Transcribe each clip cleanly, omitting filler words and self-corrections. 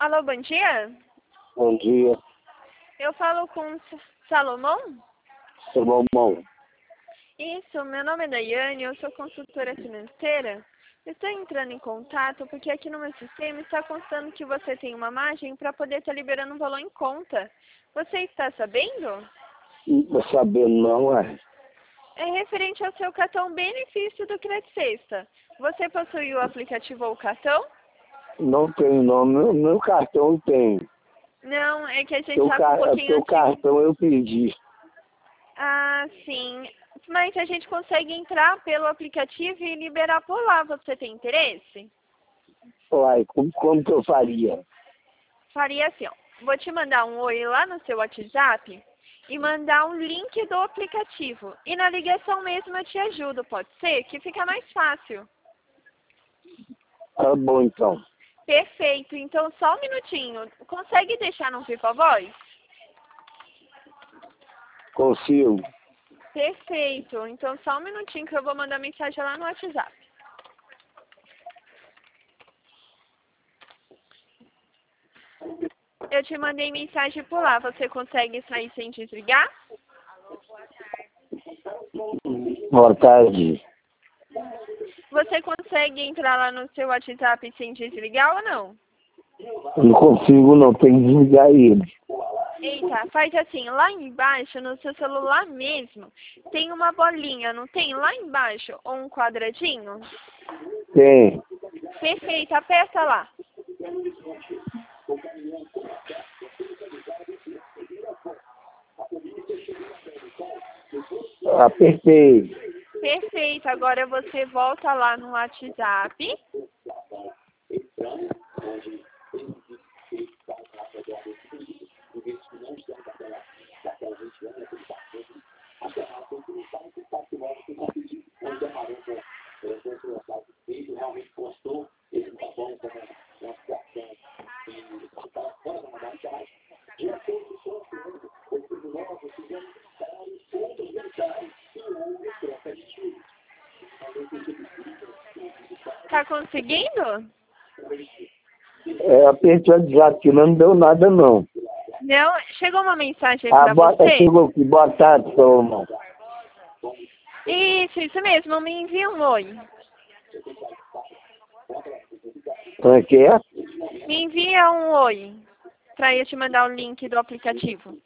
Alô, bom dia. Bom dia, Eu falo com Salomão? Salomão. Isso, meu nome é Daiane, eu sou consultora financeira. Estou entrando em contato porque aqui no meu sistema está constando que você tem uma margem para poder estar liberando um valor em conta. Você está sabendo? Não tô sabendo não, é. É referente ao seu cartão benefício do Crédito Sexta. Você possui o aplicativo ou o cartão? Não tem não, meu cartão tem. Não, é que a gente está com um pouquinho Teu antigo. cartão eu pedi. Ah, sim. Mas a gente consegue entrar pelo aplicativo e liberar por lá. Você tem interesse? Uai, como que eu faria? Faria assim, ó. Vou te mandar um oi lá no seu WhatsApp e mandar um link do aplicativo. E na ligação mesmo eu te ajudo, pode ser? Que fica mais fácil. Tá bom então. Perfeito. Então, só um minutinho. Consegue deixar no Viva Voz? Consigo. Perfeito. Então, só um minutinho que eu vou mandar mensagem lá no WhatsApp. Eu te mandei mensagem por lá. Você consegue sair sem desligar? Boa tarde. Você consegue entrar lá no seu WhatsApp sem desligar ou não? Não consigo não, tem que desligar ele. Eita, faz assim, lá embaixo, no seu celular mesmo, tem uma bolinha, não tem? Lá embaixo, ou um quadradinho? Tem. Perfeito, aperta lá. Apertei. Perfeito, agora você volta lá no WhatsApp. Tá conseguindo? Apertei o WhatsApp que não deu nada não. Não? Chegou uma mensagem pra Bota, você? chegou aqui. Boa tarde, Salomão. Isso mesmo, me envia um oi. Como é que é? Me envia um oi, pra eu te mandar o link do aplicativo.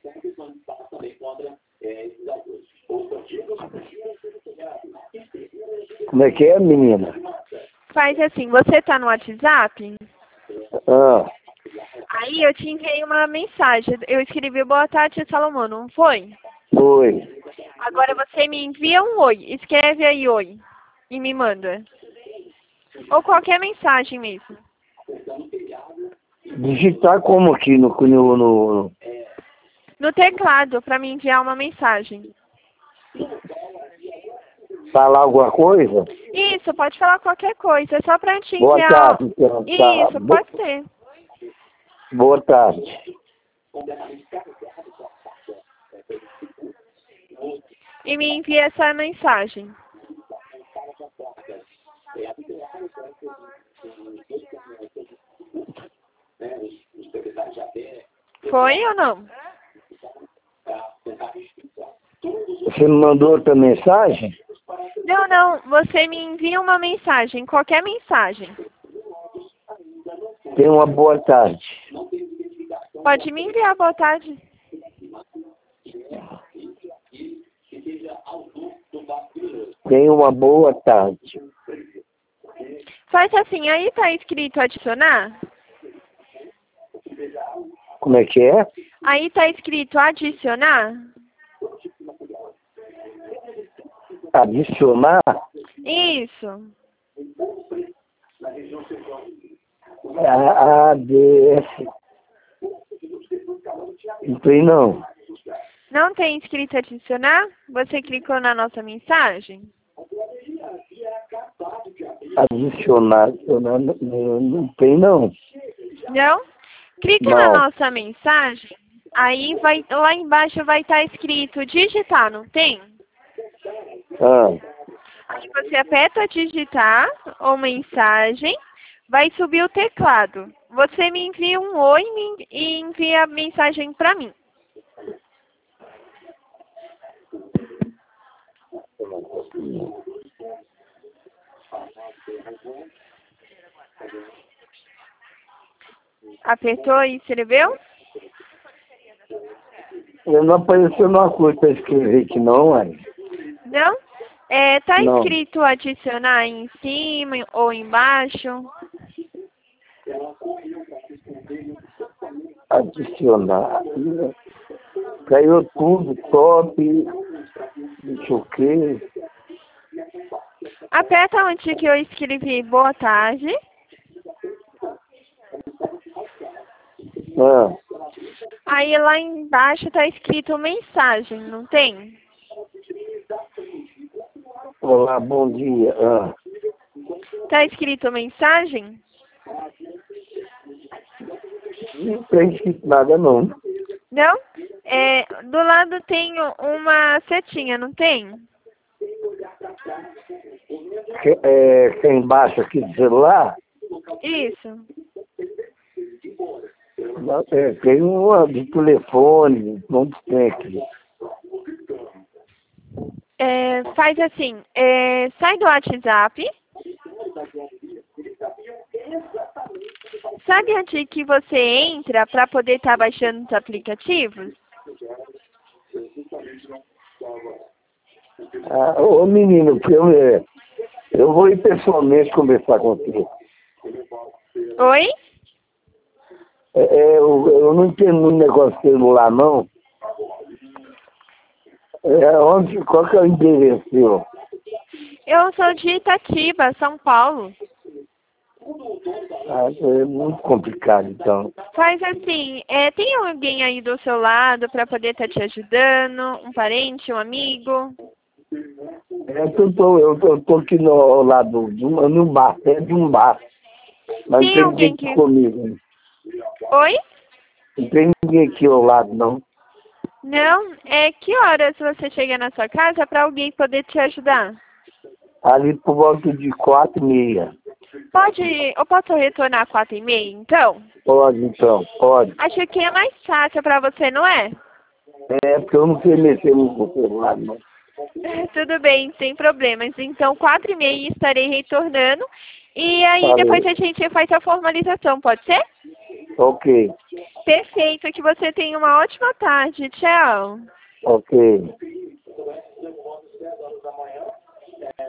Como é que é, menina? Faz assim, você tá no WhatsApp? Ah, Aí eu te enviei uma mensagem. Eu escrevi boa tarde, Salomão, não foi? foi. Agora você me envia um oi. Escreve aí oi. E me manda. Ou qualquer mensagem mesmo. Digitar como aqui no... No teclado, pra me enviar uma mensagem. Falar alguma coisa? Isso, pode falar qualquer coisa. É só pra te Boa enviar. tarde, então. Tá. Isso, pode ser. Boa tarde. E me envia essa mensagem. Foi ou não? Você me mandou outra mensagem? Não. Você me envia uma mensagem. Qualquer mensagem. Tenha uma boa tarde. Pode me enviar, boa tarde. Tenha uma boa tarde. Faz assim, aí tá escrito adicionar? Como é que é? Aí tá escrito adicionar? Adicionar? Isso. ADS. Não tem não. Não tem escrito adicionar? Você clicou na nossa mensagem? Adicionar. Não tem não. Não? Clica Não. na nossa mensagem, aí vai, lá embaixo vai estar escrito digitar, não tem? Ah, Aí você aperta digitar ou mensagem, vai subir o teclado. Você me envia um oi e envia a mensagem para mim. Apertou e escreveu? Não apareceu uma coisa para escrever aqui não, ué. Não? Tá Não. escrito adicionar aí em cima ou embaixo? Adicionar. Caiu tudo, top, não sei o quê. Aperta onde que eu escrevi boa tarde. Ah, Aí lá embaixo tá escrito mensagem, não tem? olá, bom dia. Ah, Tá escrito mensagem? não tem escrito nada não. Não? Do lado tem uma setinha, não tem? Que é embaixo aqui do celular, Isso. tem uma de telefone, não tem aqui. Faz assim, sai do WhatsApp. Sabe onde que você entra para poder estar baixando os aplicativos? Ah, ô menino, porque eu vou ir pessoalmente conversar contigo. Oi? Eu não entendo muito negócio de celular, não. Qual que é o endereço seu? Eu sou de Itatiba, São Paulo. Ah, é muito complicado, então. Faz assim, tem alguém aí do seu lado para poder estar te ajudando? Um parente, um amigo? Eu tô aqui no lado no bar, perto de um bar. Mas Tem não tem alguém ninguém que... aqui comigo. Né? Oi? Não tem ninguém aqui ao lado, não. Não? Que horas você chega na sua casa para alguém poder te ajudar? Ali por volta de 4h30. Eu posso retornar às 4h30, então? Pode, então, pode. Acho que é mais fácil para você, não é? Porque eu não sei mexer no celular, não. Tudo bem, sem problemas. Então, 4h30 estarei retornando. E aí, Valeu. depois a gente faz a formalização, pode ser? Ok, Perfeito, que você tenha uma ótima tarde. Tchau. ok.